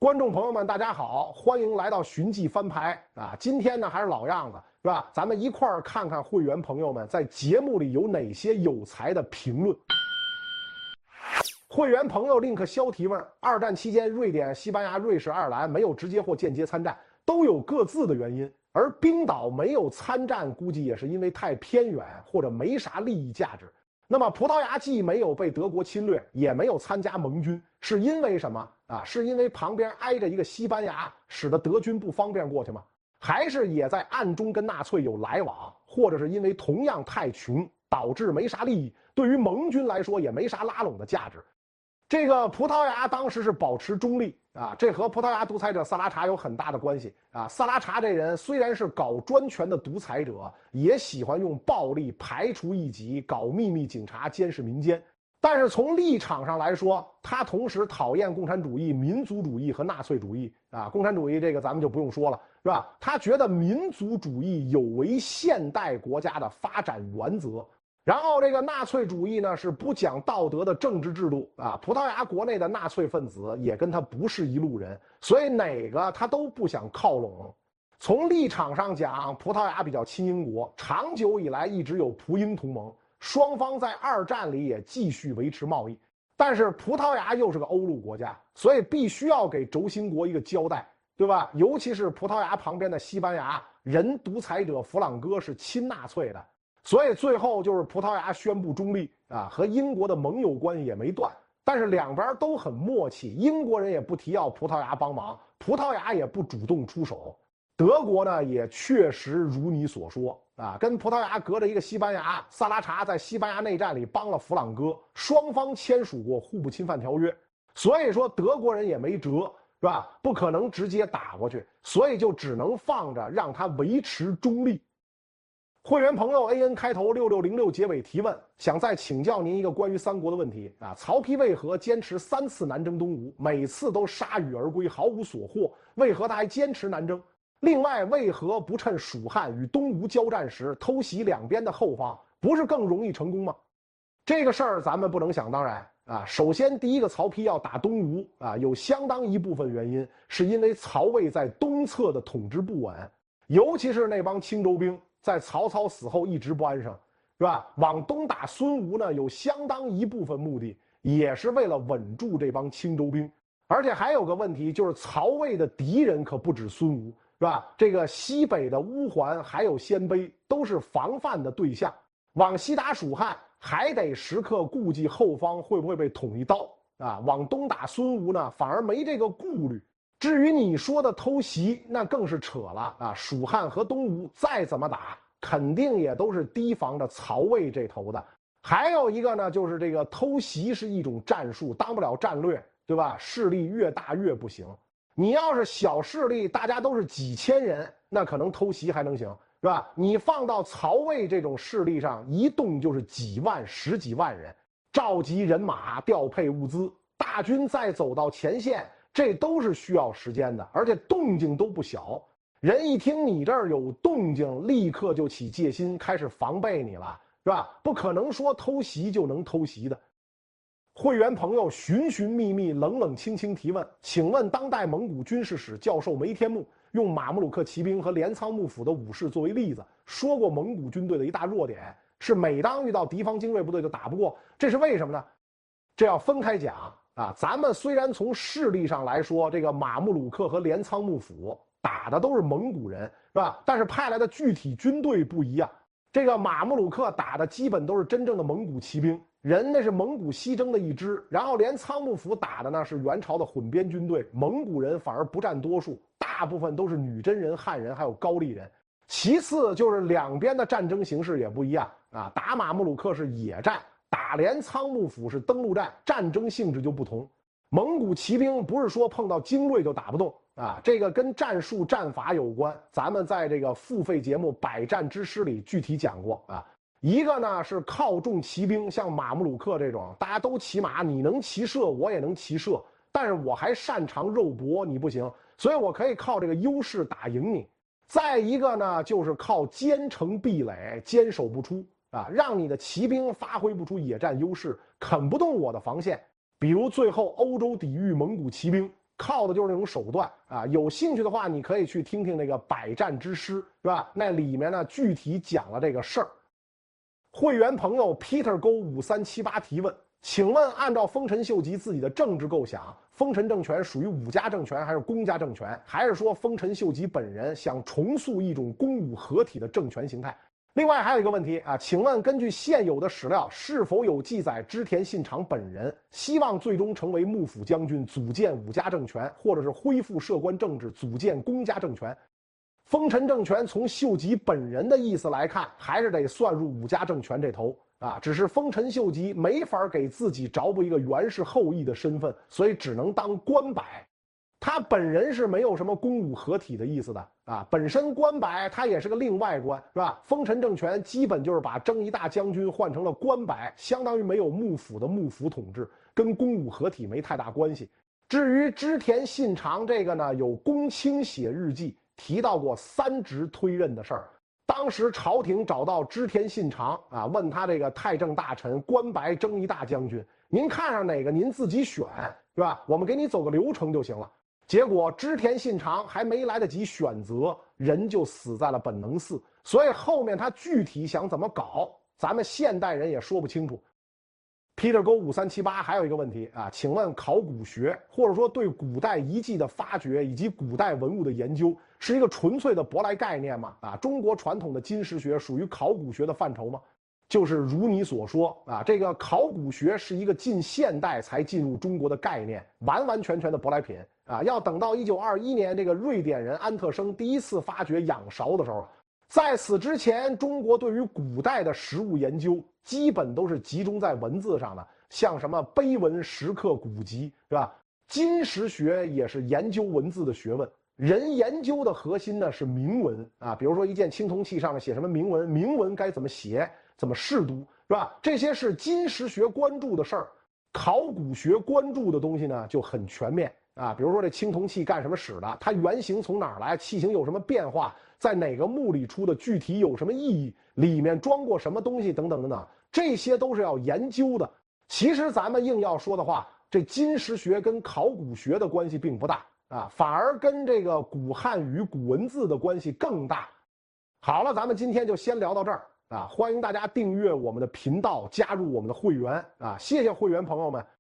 观众朋友们，大家好，欢迎来到寻迹翻牌啊！今天呢还是老样子，是吧？咱们一块儿看看会员朋友们在节目里有哪些有才的评论。会员朋友 link 肖提问：二战期间，瑞典、西班牙、瑞士、爱尔兰没有直接或间接参战，都有各自的原因。而冰岛没有参战，估计也是因为太偏远或者没啥利益价值。那么葡萄牙既没有被德国侵略，也没有参加盟军，是因为什么啊？是因为旁边挨着一个西班牙，使得德军不方便过去吗？还是也在暗中跟纳粹有来往，或者是因为同样太穷，导致没啥利益，对于盟军来说也没啥拉拢的价值？这个葡萄牙当时是保持中立啊，这和葡萄牙独裁者萨拉查有很大的关系啊。萨拉查这人虽然是搞专权的独裁者，也喜欢用暴力排除异己，搞秘密警察监视民间。但是从立场上来说，他同时讨厌共产主义、民族主义和纳粹主义啊。共产主义这个咱们就不用说了，是吧？他觉得民族主义有违现代国家的发展原则。然后这个纳粹主义呢是不讲道德的政治制度啊，葡萄牙国内的纳粹分子也跟他不是一路人，所以哪个他都不想靠拢。从立场上讲，葡萄牙比较亲英国，长久以来一直有葡英同盟，双方在二战里也继续维持贸易。但是葡萄牙又是个欧陆国家，所以必须要给轴心国一个交代，对吧？尤其是葡萄牙旁边的西班牙人独裁者弗朗哥是亲纳粹的。所以最后就是葡萄牙宣布中立啊，和英国的盟友关系也没断，但是两边都很默契，英国人也不提要葡萄牙帮忙，葡萄牙也不主动出手。德国呢也确实如你所说啊，跟葡萄牙隔着一个西班牙，萨拉查在西班牙内战里帮了弗朗哥，双方签署过互不侵犯条约，所以说德国人也没辙，是吧？不可能直接打过去，所以就只能放着让他维持中立。会员朋友 AN 开头6606结尾提问，想再请教您一个关于三国的问题啊。曹丕为何坚持3次南征东吴，每次都铩羽而归，毫无所获？为何他还坚持南征？另外，为何不趁蜀汉与东吴交战时偷袭两边的后方，不是更容易成功吗？这个事儿咱们不能想当然啊。首先，第一个，曹丕要打东吴啊，有相当一部分原因是因为曹魏在东侧的统治不稳，尤其是那帮青州兵。在曹操死后一直不安生，是吧？往东打孙吴呢，有相当一部分目的也是为了稳住这帮青州兵。而且还有个问题，就是曹魏的敌人可不止孙吴，是吧？这个西北的乌桓还有鲜卑都是防范的对象。往西打蜀汉，还得时刻顾忌后方会不会被捅一刀啊。往东打孙吴呢，反而没这个顾虑。至于你说的偷袭，那更是扯了啊！蜀汉和东吴再怎么打，肯定也都是提防着曹魏这头的。还有一个呢，就是这个偷袭是一种战术，当不了战略，对吧？势力越大越不行。你要是小势力，大家都是几千人，那可能偷袭还能行，是吧？你放到曹魏这种势力上，一动就是几万、十几万人，召集人马、调配物资，大军再走到前线。这都是需要时间的，而且动静都不小。人一听你这儿有动静，立刻就起戒心，开始防备你了，是吧？不可能说偷袭就能偷袭的。会员朋友寻寻觅觅、冷冷清清提问，请问当代蒙古军事史教授梅天木用马木鲁克骑兵和镰仓幕府的武士作为例子，说过蒙古军队的一大弱点是每当遇到敌方精锐部队就打不过，这是为什么呢？这要分开讲。啊，咱们虽然从势力上来说，这个马木鲁克和镰仓幕府打的都是蒙古人，是吧？但是派来的具体军队不一样。这个马木鲁克打的基本都是真正的蒙古骑兵，人那是蒙古西征的一支。然后镰仓幕府打的呢是元朝的混编军队，蒙古人反而不占多数，大部分都是女真人、汉人还有高丽人。其次就是两边的战争形势也不一样啊，打马木鲁克是野战。打镰仓幕府是登陆战，战争性质就不同。蒙古骑兵不是说碰到精锐就打不动啊，这个跟战术战法有关。咱们在这个付费节目《百战之师》里具体讲过啊。一个呢是靠重骑兵，像马木鲁克这种，大家都骑马，你能骑射，我也能骑射，但是我还擅长肉搏，你不行，所以我可以靠这个优势打赢你。再一个呢，就是靠坚城壁垒，坚守不出。啊，让你的骑兵发挥不出野战优势，啃不动我的防线。比如最后欧洲抵御蒙古骑兵靠的就是那种手段啊。有兴趣的话，你可以去听听那个《百战之师》，是吧？那里面呢具体讲了这个事儿。会员朋友 Peter 勾5378提问：请问，按照丰臣秀吉自己的政治构想，丰臣政权属于武家政权还是公家政权？还是说丰臣秀吉本人想重塑一种公武合体的政权形态？另外还有一个问题啊，请问根据现有的史料，是否有记载织田信长本人希望最终成为幕府将军，组建武家政权，或者是恢复摄关政治，组建公家政权？丰臣政权从秀吉本人的意思来看，还是得算入武家政权这头啊。只是丰臣秀吉没法给自己找补一个源氏后裔的身份，所以只能当关白。他本人是没有什么公武合体的意思的啊，本身关白他也是个另外官，是吧？丰臣政权基本就是把征夷大将军换成了关白，相当于没有幕府的幕府统治，跟公武合体没太大关系。至于织田信长这个呢，有公卿写日记提到过3职推任的事儿。当时朝廷找到织田信长啊，问他这个太政大臣、关白、征夷大将军，您看上哪个您自己选，是吧？我们给你走个流程就行了。结果织田信长还没来得及选择，人就死在了本能寺。所以后面他具体想怎么搞，咱们现代人也说不清楚。Peter 勾5378还有一个问题啊，请问考古学或者说对古代遗迹的发掘以及古代文物的研究是一个纯粹的舶来概念吗？啊，中国传统的金石学属于考古学的范畴吗？就是如你所说啊，这个考古学是一个近现代才进入中国的概念，完完全全的舶来品啊！要等到1921年这个瑞典人安特生第一次发掘仰韶的时候，在此之前，中国对于古代的实物研究基本都是集中在文字上的，像什么碑文、石刻、古籍，是吧？金石学也是研究文字的学问。人研究的核心呢是铭文啊，比如说一件青铜器上面写什么铭文，铭文该怎么写，怎么释读，是吧？这些是金石学关注的事儿。考古学关注的东西呢就很全面啊，比如说这青铜器干什么使的，它原型从哪儿来，器型有什么变化，在哪个墓里出的，具体有什么意义，里面装过什么东西等等等等，这些都是要研究的。其实咱们硬要说的话，这金石学跟考古学的关系并不大啊，反而跟这个古汉语、古文字的关系更大。好了，咱们今天就先聊到这儿啊！欢迎大家订阅我们的频道，加入我们的会员啊！谢谢会员朋友们。